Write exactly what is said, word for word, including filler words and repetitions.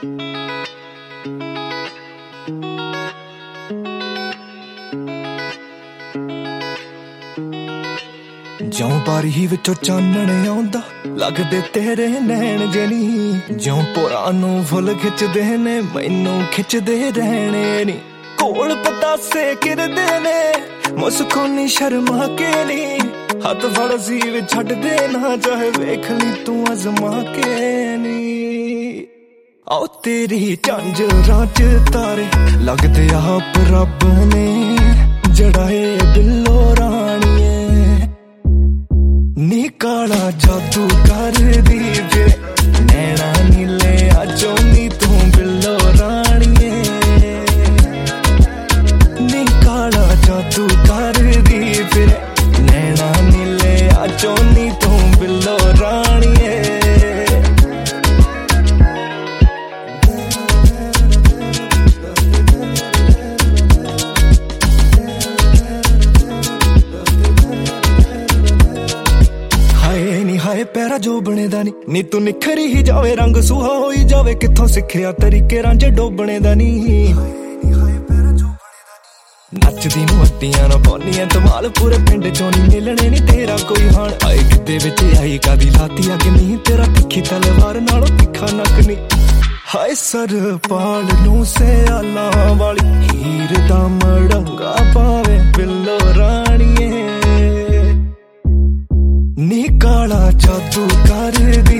ਜਿਉਂ ਬਾਰੀ ਵਿੱਚੋਂ ਚਾਨਣ ਆਉਂਦਾ ਲੱਗਦੇ ਤੇਰੇ ਨੈਣ ਜਨੀ, ਜਿਉਂ ਪੁਰਾਂ ਨੂੰ ਫੁੱਲ ਖਿੱਚਦੇ ਨੇ ਮੈਨੂੰ ਖਿੱਚਦੇ ਰਹਿਣੇ ਨੀ। ਕੋਲ ਪਤਾਸੇ ਕਿਰਦੇ ਨੇ ਮੁਸਕਾਨੀ ਸ਼ਰਮਾ ਕੇ ਨੀ, ਹੱਥ ਫੜ ਜੀਵ ਛੱਡਦੇ ਨਾ ਚਾਹੇ ਵੇਖ ਲਈ ਤੂੰ ਅਜ਼ਮਾ ਕੇ ਨੀ। ਆਓ ਤੇਰੀ ਝਾਂਜਰਾਂ ਚ ਤਾਰੇ ਲੱਗਦੇ ਆਪ ਰੱਬ ਨੇ ਜੜਾਏ ਬਿੱਲੋ ਰਾਣੀਏ ਨੀ। ਕਾਲਾ ਜਾਦੂ ਕਰਦੀ ਜੇ ਨੈਣਾ ਨੀਲੇ ਆਜੋ ਨੀ ਤੂੰ ਬਿੱਲੋ ਰਾਣੀਏ ਨੀ। ਕਾਲਾ ਜਾਦੂ ਕਰਦੀ ਫਿਰ ਨੈਣਾ ਨੀਲੇ ਆਜੋ ਨੀ ਤੂੰ ਬਿੱਲੋ ਰਾਣੀਏ। ਹਾਏ ਪੈਰਾ ਜੋ ਬਣੇ ਦਾ ਨੀ ਨੀ ਤੂੰ ਨਿਖਰੀ ਹੀ ਜਾਵੇ ਰੰਗ ਸੁਹਾ ਹੋਈ ਜਾਵੇ, ਕਿੱਥੋਂ ਸਿੱਖਿਆ ਤਰੀਕੇ ਰਾਂਝੇ ਡੋਬਣੇ ਦਾ ਨੀ। ਨੱਚਦੀ ਨੂੰ ਅੱਡੀਆਂ ਨਾ ਪਾਉਣੀਆਂ ਧਮਾਲ ਪੂਰੇ ਪਿੰਡ ਚੋਂ ਨੀ ਮਿਲਣੇ ਨੀ ਤੇਰਾ ਕੋਈ ਹਾਣ। ਆਏ ਕਿਤੇ ਵਿੱਚ ਆਈ ਕਾਦੀ ਲਾਤੀ ਅੱਗ ਨੀ ਤੇਰਾ ਤਿੱਖੀ ਤਲਵਾਰ ਨਾਲੋਂ ਤਿੱਖਾ ਨੱਕ ਨੀ। ਹਾਏ ਸਰਪਾਲ ਨੂੰ ਸਿਆਲਾਂ ਵਾਲੀ ਹੀਰ ਦਾ ਮੜੰਗਾ ਪਾਵੇ ਬਿੱਲੋ ਰਾਣੀਏ ਨੀ। ਕਾਲਾ ਜਾਦੂ ਕਰਦੀ